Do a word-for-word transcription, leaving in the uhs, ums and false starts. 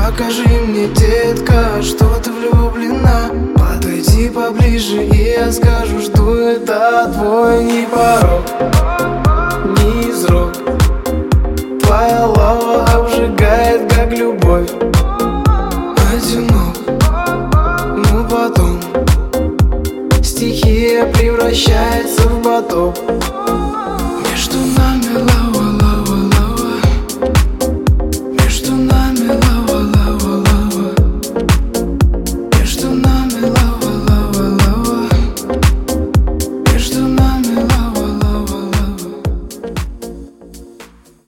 Покажи мне, детка, что ты влюблена. Подойди поближе, и я скажу, что это твой не порог, не изрок. Твоя лава обжигает, как любовь. Одинок, но потом стихия превращается в потоп. Между